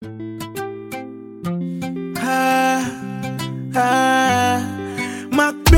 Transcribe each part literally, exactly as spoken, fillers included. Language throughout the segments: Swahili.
Ah, ah, MacB,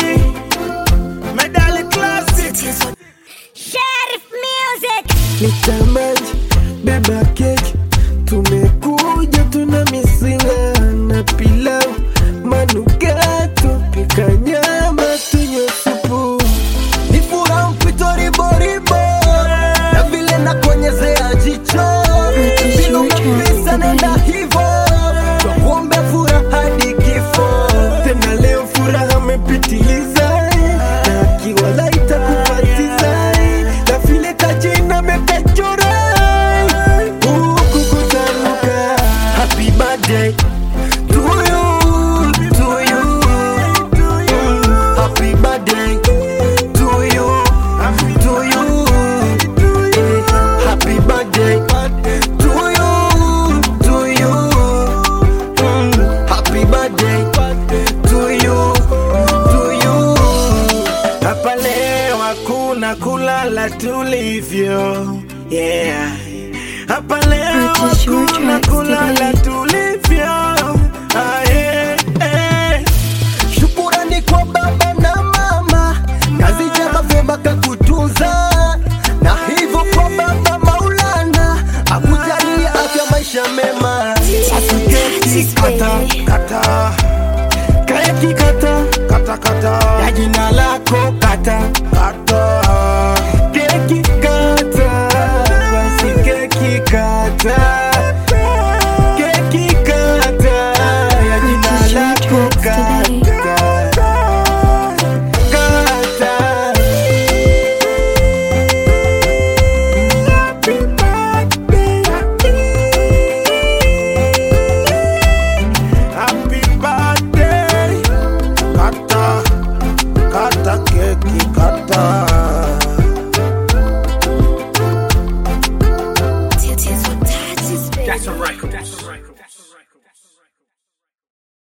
Medali Classic, Sheriff Music. Nitamaji, beba keki, tumekuja tuna misinga na pilau, manukato, pika nyama, tunywe supu. Ni furaha mpito ribo ribo, na vile na konyezea jicho, bila mapisa nenda hivo, kwa kuombe furaha hadi kifo. Tena leo furaha mepitiliza, na kiwa laita kupatiza, na vile kajina mekachora, huku kutanuka. Happy birthday to you, to you, mm, happy birthday to you, to you, eh, happy birthday to you, to you, mm, happy birthday to you, to you. hapa leo hakuna kulala tulivyo, yeah. Hapa leo hakuna kulala tulivyo, ah, yeah, yeah. Shukurani kwa baba na mama, kazi njema vyema kakutunza, na hivyo kwa baba Maulana akujalie afya maisha mema. Keki kata kata, Keki kata kata kata, ya jina lako kata, kata. keki kata, basi keki kata, keki kata ya jina lako kata, kata. Happy birthday, kata, kata keki kata. Tis what touches, baby. That's a record.